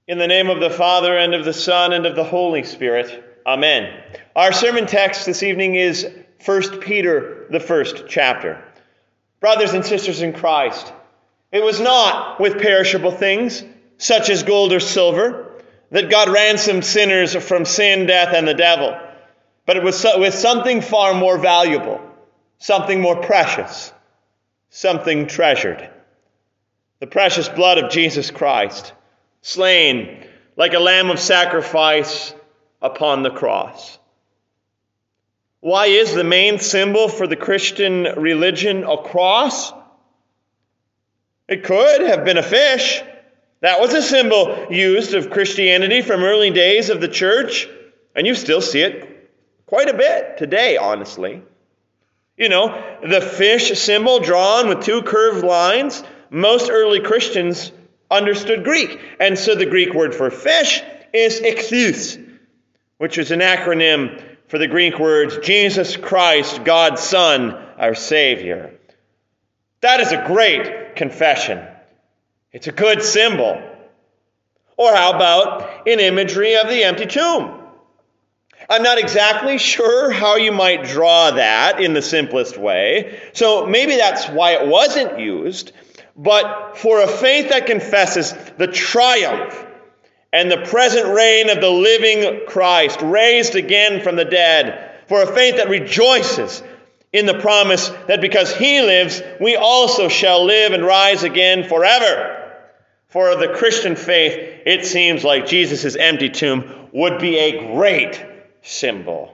In the name of the Father, and of the Son, and of the Holy Spirit. Amen. Our sermon text this evening is 1 Peter, the first chapter. Brothers and sisters in Christ, it was not with perishable things, such as gold or silver, that God ransomed sinners from sin, death, and the devil. But it was with something far more valuable, something more precious, something treasured. The precious blood of Jesus Christ, slain like a lamb of sacrifice upon the cross. Why is the main symbol for the Christian religion a cross? It could have been a fish. That was a symbol used of Christianity from early days of the church, and you still see it quite a bit today, honestly. You know, the fish symbol drawn with two curved lines, most early Christians understood Greek. And so the Greek word for fish is ichthus, which is an acronym for the Greek words Jesus Christ, God's Son, our Savior. That is a great confession. It's a good symbol. Or how about an imagery of the empty tomb? I'm not exactly sure how you might draw that in the simplest way, so maybe that's why it wasn't used. But for a faith that confesses the triumph and the present reign of the living Christ, raised again from the dead, for a faith that rejoices in the promise that because he lives, we also shall live and rise again forever. For the Christian faith, it seems like Jesus' empty tomb would be a great symbol.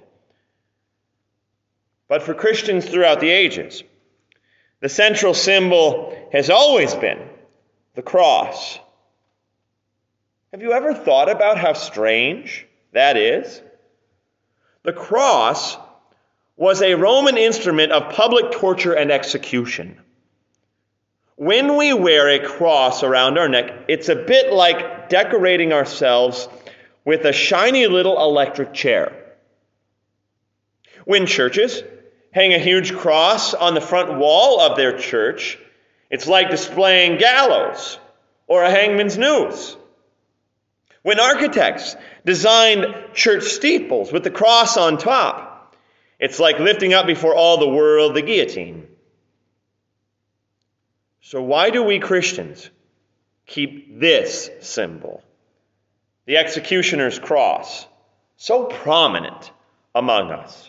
But for Christians throughout the ages, the central symbol has always been the cross. Have you ever thought about how strange that is? The cross was a Roman instrument of public torture and execution. When we wear a cross around our neck, it's a bit like decorating ourselves with a shiny little electric chair. When churches hang a huge cross on the front wall of their church, it's like displaying gallows or a hangman's noose. When architects designed church steeples with the cross on top, it's like lifting up before all the world the guillotine. So why do we Christians keep this symbol, the executioner's cross, so prominent among us?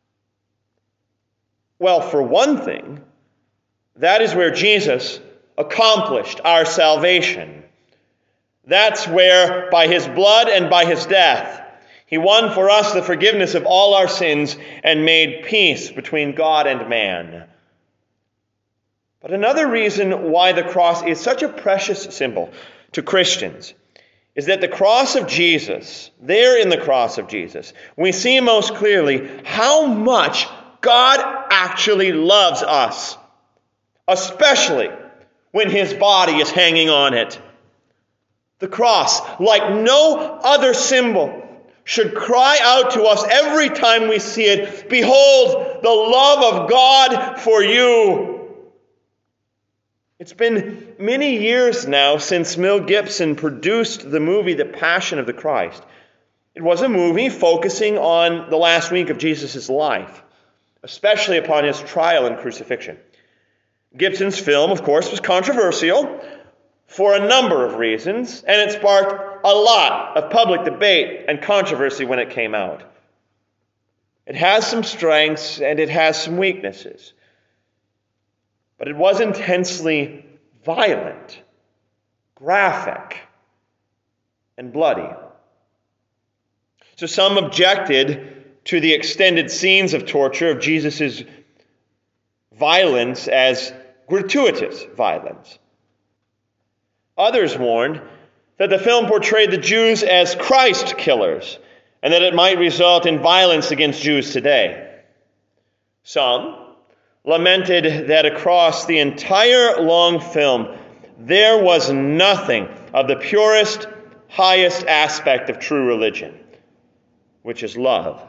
Well, for one thing, that is where Jesus accomplished our salvation. That's where, by his blood and by his death, he won for us the forgiveness of all our sins and made peace between God and man. But another reason why the cross is such a precious symbol to Christians is that the cross of Jesus, there in the cross of Jesus, we see most clearly how much God actually loves us, especially when his body is hanging on it. The cross, like no other symbol, should cry out to us every time we see it, "Behold, the love of God for you." It's been many years now since Mel Gibson produced the movie The Passion of the Christ. It was a movie focusing on the last week of Jesus' life, especially upon his trial and crucifixion. Gibson's film, of course, was controversial for a number of reasons, and it sparked a lot of public debate and controversy when it came out. It has some strengths and it has some weaknesses, but it was intensely violent, graphic, and bloody. So some objected to the extended scenes of torture of Jesus' violence as gratuitous violence. Others warned that the film portrayed the Jews as Christ killers and that it might result in violence against Jews today. Some lamented that across the entire long film, there was nothing of the purest, highest aspect of true religion, which is love.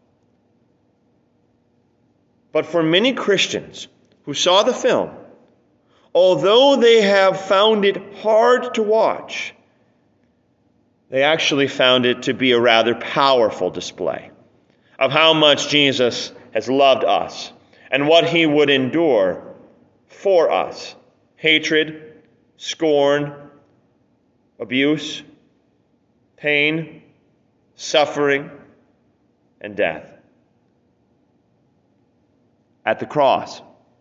But for many Christians who saw the film, although they have found it hard to watch, they actually found it to be a rather powerful display of how much Jesus has loved us and what he would endure for us: hatred, scorn, abuse, pain, suffering, and death. At the cross,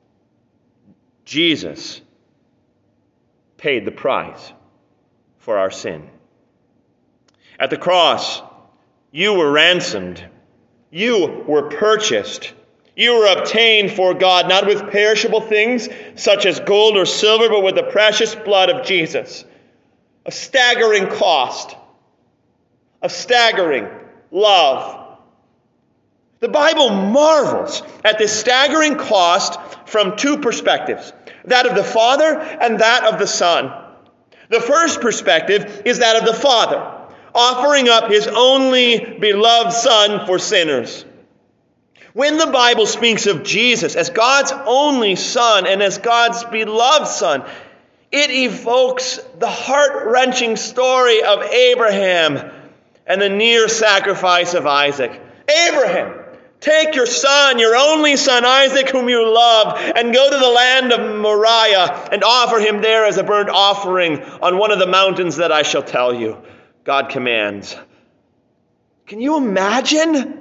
Jesus paid the price for our sin. At the cross, you were ransomed. You were purchased. You were obtained for God, not with perishable things such as gold or silver, but with the precious blood of Jesus. A staggering cost. A staggering love. The Bible marvels at this staggering cost from two perspectives: that of the Father and that of the Son. The first perspective is that of the Father, offering up his only beloved Son for sinners. When the Bible speaks of Jesus as God's only Son and as God's beloved Son, it evokes the heart-wrenching story of Abraham and the near sacrifice of Isaac. Abraham, take your son, your only son Isaac, whom you love, and go to the land of Moriah and offer him there as a burnt offering on one of the mountains that I shall tell you. God commands. Can you imagine?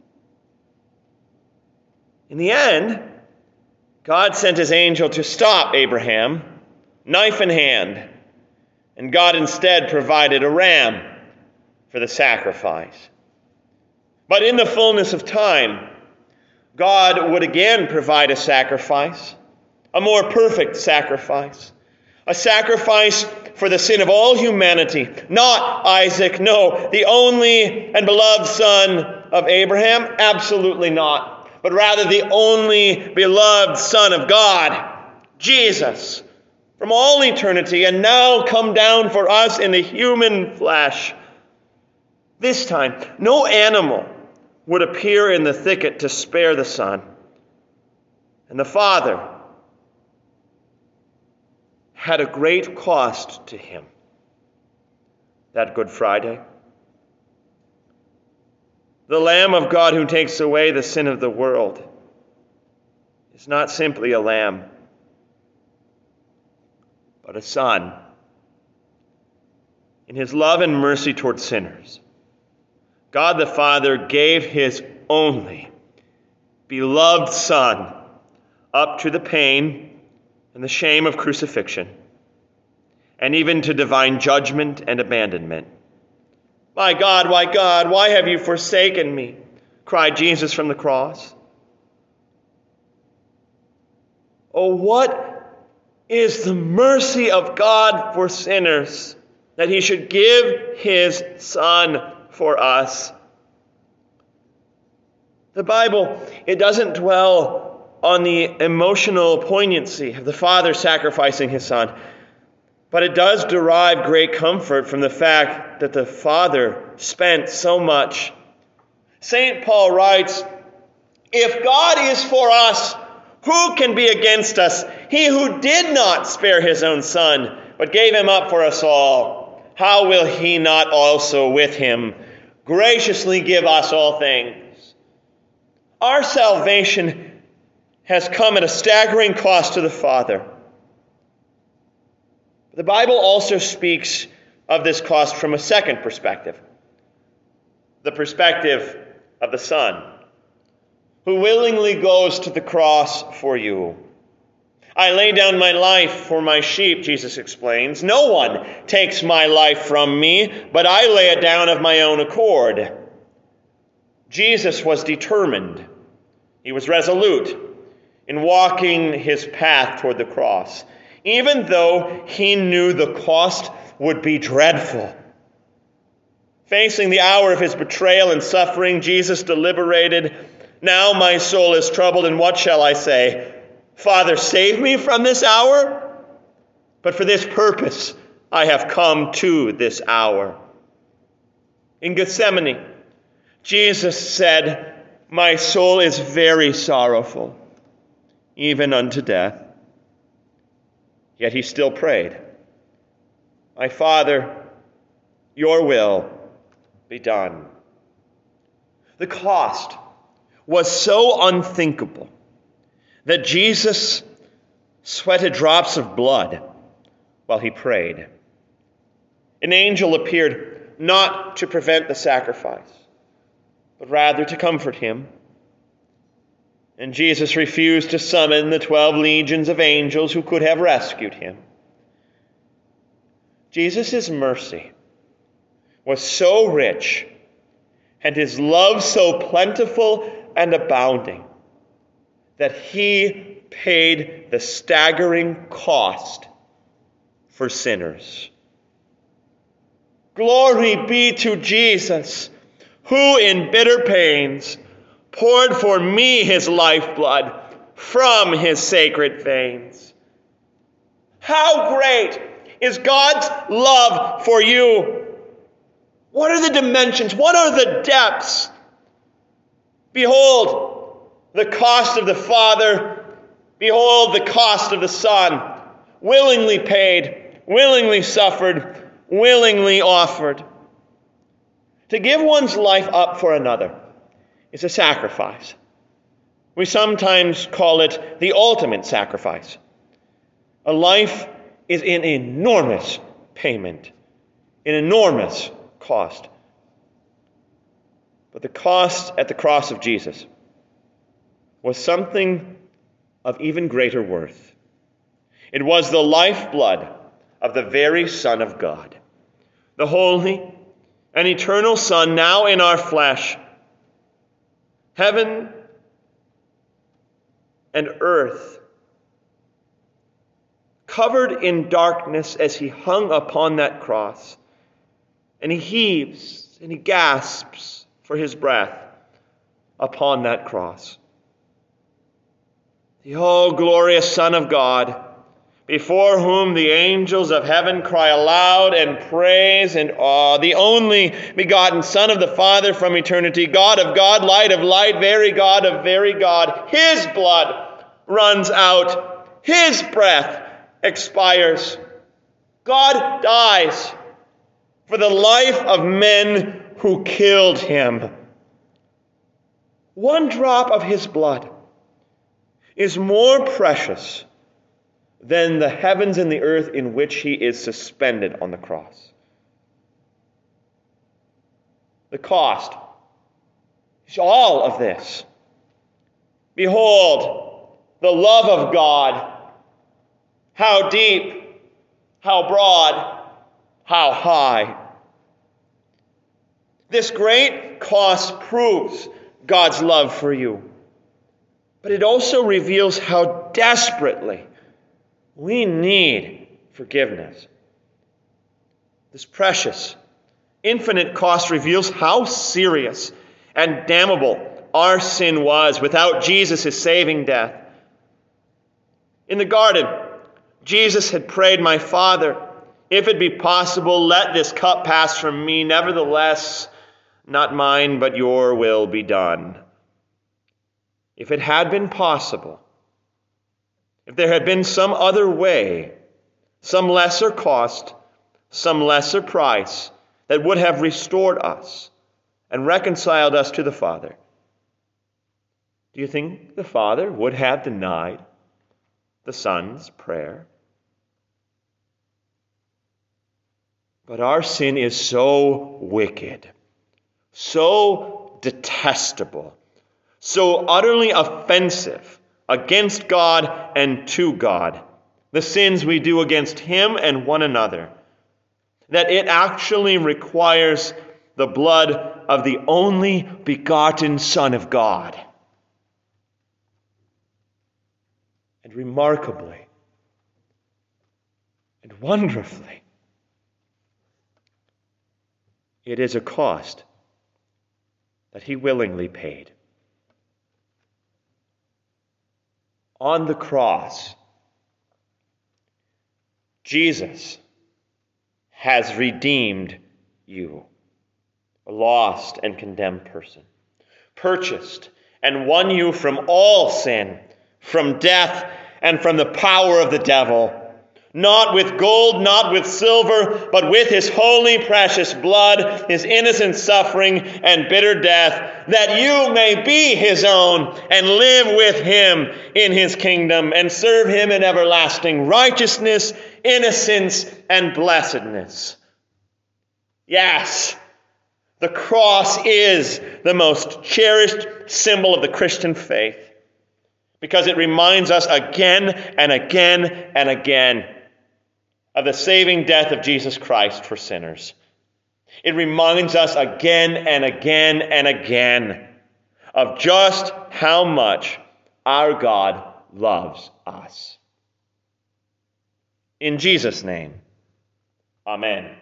In the end, God sent his angel to stop Abraham, knife in hand, and God instead provided a ram for the sacrifice. But in the fullness of time, God would again provide a sacrifice, a more perfect sacrifice, a sacrifice for the sin of all humanity. Not Isaac, no, the only and beloved son of Abraham, absolutely not, but rather the only beloved Son of God, Jesus, from all eternity, and now come down for us in the human flesh. This time, no animal would appear in the thicket to spare the Son. And the Father had a great cost to him that Good Friday. The Lamb of God who takes away the sin of the world is not simply a lamb, but a son. In his love and mercy toward sinners, God the Father gave his only beloved Son up to the pain and the shame of crucifixion, and even to divine judgment and abandonment. My God, why have you forsaken me? Cried Jesus from the cross. Oh, what is the mercy of God for sinners, that he should give his Son for us. The Bible, it doesn't dwell on the emotional poignancy of the Father sacrificing his Son, but it does derive great comfort from the fact that the Father spent so much. St. Paul writes, "If God is for us, who can be against us? He who did not spare his own Son, but gave him up for us all, how will he not also with him graciously give us all things?" Our salvation has come at a staggering cost to the Father. The Bible also speaks of this cost from a second perspective, the perspective of the Son, who willingly goes to the cross for you. I lay down my life for my sheep, Jesus explains. No one takes my life from me, but I lay it down of my own accord. Jesus was determined. He was resolute in walking his path toward the cross, even though he knew the cost would be dreadful. Facing the hour of his betrayal and suffering, Jesus deliberated, "Now my soul is troubled, and what shall I say? Father, save me from this hour? But for this purpose I have come to this hour." In Gethsemane, Jesus said, "My soul is very sorrowful, even unto death." Yet he still prayed, "My Father, your will be done. The cost was so unthinkable that Jesus sweated drops of blood while he prayed. An angel appeared not to prevent the sacrifice, but rather to comfort him. And Jesus refused to summon the 12 legions of angels who could have rescued him. Jesus' mercy was so rich and his love so plentiful and abounding that he paid the staggering cost for sinners. Glory be to Jesus, who in bitter pains poured for me his lifeblood from his sacred veins. How great is God's love for you? What are the dimensions? What are the depths? Behold the cost of the Father. Behold the cost of the Son. Willingly paid, willingly suffered, willingly offered. To give one's life up for another is a sacrifice. We sometimes call it the ultimate sacrifice. A life is an enormous payment, an enormous cost. But the cost at the cross of Jesus was something of even greater worth. It was the lifeblood of the very Son of God, the holy and eternal Son, now in our flesh. Heaven and earth covered in darkness as he hung upon that cross. And he heaves and he gasps for his breath upon that cross. The all-glorious Son of God, before whom the angels of heaven cry aloud and praise and awe, the only begotten Son of the Father from eternity, God of God, light of light, very God of very God. His blood runs out. His breath expires. God dies for the life of men who killed him. One drop of his blood is more precious than the heavens and the earth in which he is suspended on the cross. The cost is all of this. Behold, the love of God. How deep, how broad, how high. This great cost proves God's love for you. But it also reveals how desperately we need forgiveness. This precious, infinite cost reveals how serious and damnable our sin was without Jesus' saving death. In the garden, Jesus had prayed, "My Father, if it be possible, let this cup pass from me. Nevertheless, not mine, but your will be done." If it had been possible, if there had been some other way, some lesser cost, some lesser price that would have restored us and reconciled us to the Father, do you think the Father would have denied the Son's prayer? But our sin is so wicked, so detestable, so utterly offensive against God and to God, the sins we do against him and one another, that it actually requires the blood of the only begotten Son of God. And remarkably and wonderfully, it is a cost that he willingly paid. On the cross, Jesus has redeemed you, a lost and condemned person, purchased and won you from all sin, from death, and from the power of the devil. not with gold, not with silver, but with his holy, precious blood, his innocent suffering and bitter death, that you may be his own and live with him in his kingdom and serve him in everlasting righteousness, innocence, and blessedness. Yes, the cross is the most cherished symbol of the Christian faith because it reminds us again and again and again of the saving death of Jesus Christ for sinners. It reminds us again and again and again of just how much our God loves us. In Jesus' name, amen.